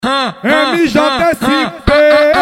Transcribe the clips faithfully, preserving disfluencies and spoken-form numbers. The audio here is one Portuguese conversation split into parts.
M J cinco P.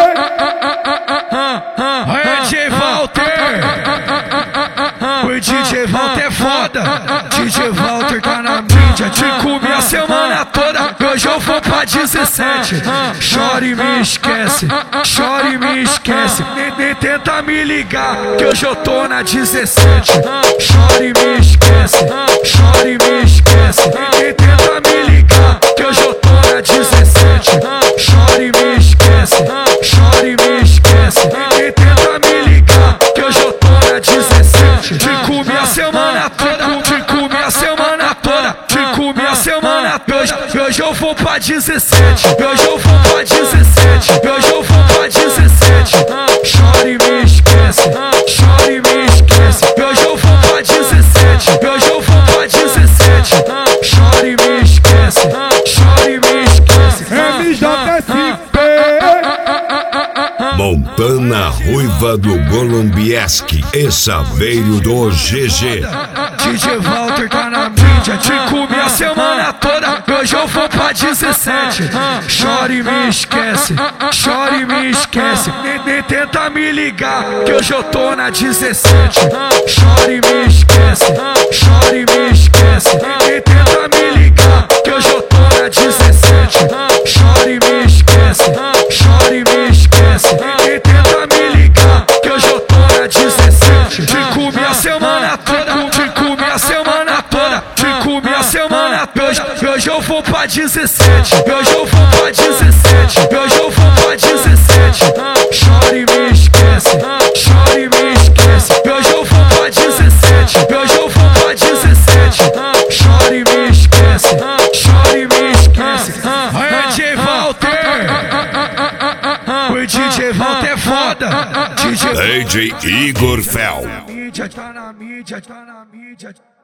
Olha D J Walter. O D J Walter é foda. D J Walter tá na mídia. Te comi a semana toda. Hoje eu vou pra dezessete. Chora e me esquece. Chora e me esquece. Nem, nem tenta me ligar, que hoje eu tô na dezessete. Chora e me esquece. Chora e me esquece. Nem, nem tenta me ligar, que hoje eu tô na dezessete. Chora e me esquece. Chora e me esquece. Nem, nem tenta me ligar, que hoje eu tô na dezessete. Te comi a semana toda. Te comi a semana toda. Te comi a semana toda. Hoje eu vou pra dezessete. Hoje eu vou pra dezessete. Hoje eu vou pra dezessete. Chora e me esquece. Chora e me esquece. Hoje eu vou pra dezessete. Hoje eu vou pra dezessete. Chora e me esquece. Chora e me esquece. M J cinco P. Montana Ruiva do Golombieski e Saveiro do G G. D J Walter tá na mídia. Te comi a semana toda. Hoje eu vou pra dezessete. Chora e me esquece. Chora e me esquece. Nem, nem tenta me ligar, que hoje eu tô na dezessete. Chora e me esquece. Chora e me esquece. Nem, nem tenta me ligar, que hoje eu tô na dezessete. Chora e me esquece. Chora e me esquece. Nem, nem tenta me ligar, que hoje eu tô na dezessete. Te comi a semana toda. Te comi a semana toda. Te comi a semana toda. Hoje eu vou pra dezessete. Hoje eu vou pra dezessete. Hoje eu vou pra dezessete. Chora e me esquece. Chora e me esquece. Hoje eu vou pra dezessete. Hoje eu vou pra dezessete. Chora e me esquece. Chora e me esquece. Olha D J Walter. O D J Walter é foda. D J Igor Fel. Tá na mídia, tá na mídia, tá na mídia.